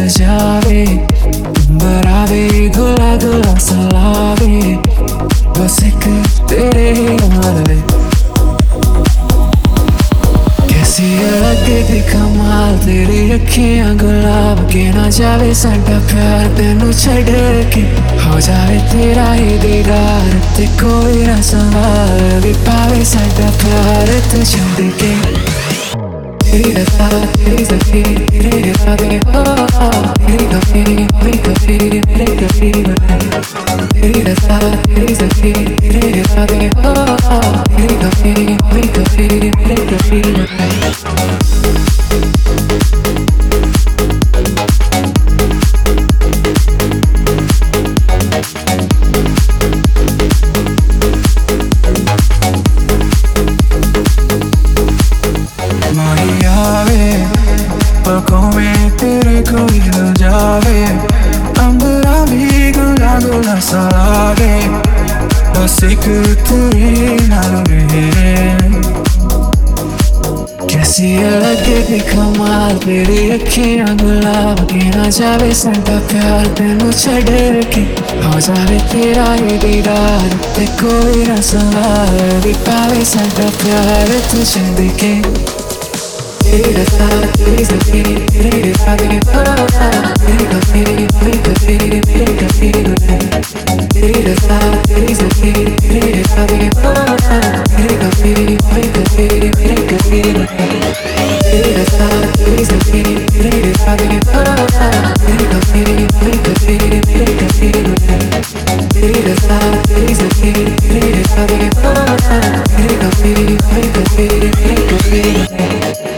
जावे, बरावे गुला गुला सलावे, बस एक तेरे नाल वे। कैसी अलग दी कमाल तेरी अखियां गुलाब के ना जावे साडा प्यार तेनू छड़ के हो जावे तेरा ही दीदार ते कोई ना संभाल भी पावे साडा प्यार तू छड़ के। तेरी रज़ा तेरी ज़फ़ीर तेरे इरादे तेरी कभी मेरे कभी बनाए। तेरी रज़ा तेरी ज़फ़ीर तेरे इरादे तेरी कभी मेरे कभी बनाए। पलकों में तेरे कोई हिल जावे, अंबरा भी गुला गुला सा लागे, बस एक तेरे नाल मेरे। कैसी अलग दी कमाल तेरी अखियां गुलाब के ना जावे साडा प्यार तेनू छड़ के हो जावे तेरा ही दीदार ते कोई ना संभाल भी पावे साडा प्यार तू छड़ के। तेरी रज़ा तेरी ज़फ़ीर तेरे इरादे तेरी कभी मेरे कभी बनाए। तेरी रज़ा तेरी ज़फ़ीर तेरे इरादे तेरी कभी मेरे कभी बनाए। तेरी रज़ा तेरी ज़फ़ीर तेरे इरादे तेरी कभी मेरे कभी बनाए। तेरी रज़ा तेरी ज़फ़ीर तेरे इरादे तेरी कभी मेरे कभी बनाए।